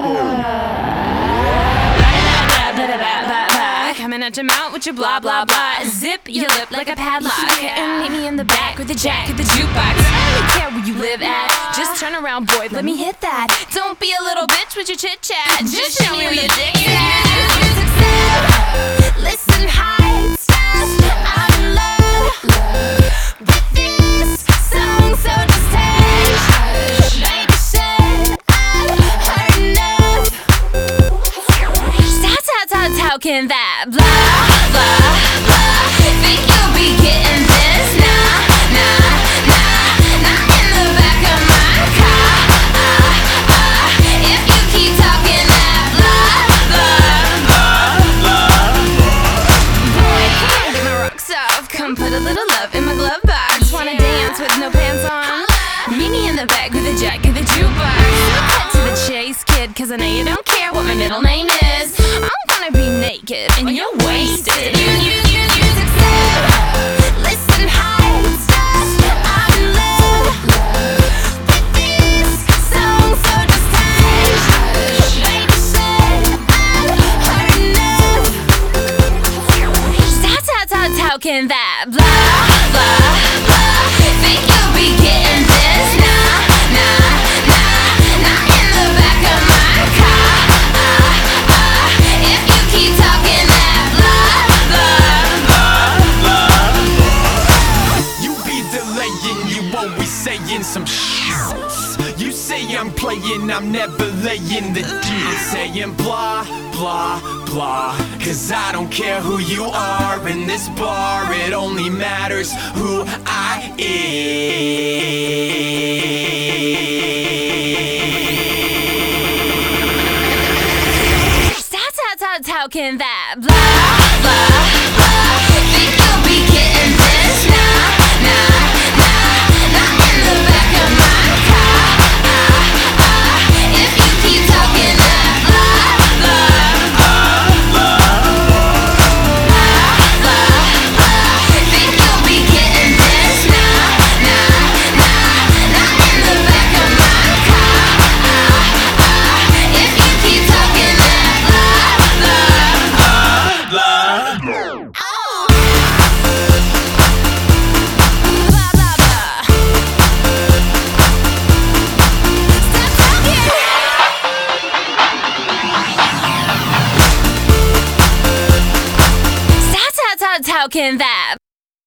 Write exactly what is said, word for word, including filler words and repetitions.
Coming at your mouth with your blah blah blah. Zip your lip like a padlock. And meet me in the back with the jack of the jukebox. I don't care where you live at. Just turn around, boy, let me hit that. Don't be a little bitch with your chit chat. Just show me where your dick is at. Listen, high stars, I'm in love with this song, so just hush. Baby said I've heard enough. Stop, stop, stop talking that blah blah blah. Think you'll be getting this? Nah, nah, nah, not in the back of my car. Ah, ah, if you keep talking that blah blah blah. Boy, come on, get my rocks off. Come put a little love in my glove box. Wanna dance with no pants on? Meet me in the back with a jack of the jukebox. Cut to the chase, kid, cause I know you don't care what my middle name is. I'm gonna be naked and you're wasted. You, you, you, you succeed. Listen, high stars, I'm in love with this song, so just hush. Baby said I've heard enough. Stop, stop, stop talking that blah blah blah. Think you'll be getting this? Nah, nah, nah, not in the back of my car. Ah, ah, if you keep talking that blah blah blah. You be delaying, you always saying some shit. You say I'm playing, I'm never laying the deal. Saying blah, blah, blah. Cause I don't care who you are in this bar. It only matters who I am. Stop, stop, stop talking that blah blah blah. Think you'll be getting this? Nah, nah, nah, not in the back of my car. Ah, ah, if you keep talking that blah blah blah blah. Think you'll be getting this? Nah, nah, nah, not in the back of my car. Ah, ah, if you keep talking that blah blah. Oh. Blah, blah, blah. Stop talking. Stop, stop, stop talking that.